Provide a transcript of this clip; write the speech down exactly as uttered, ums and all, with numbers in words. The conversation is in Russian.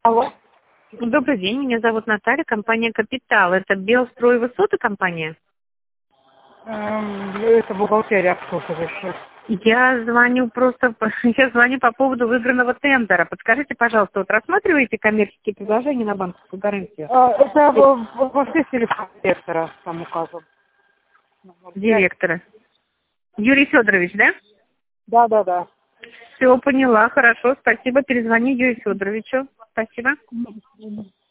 Алло. Добрый день, меня зовут Наталья, компания «Капитал». Это Белстрой Высоты компания? Эм, это бухгалтерия обслуживающая. Я звоню просто, по- я звоню по поводу выигранного тендера. Подскажите, пожалуйста, вот рассматриваете коммерческие предложения на банковскую гарантию? А, это в- в- вообще телефон директора там указан. Директора. Юрий Федорович, да? Да, да, да. Все, поняла, хорошо, спасибо. Перезвони Юрию Федоровичу. Спасибо.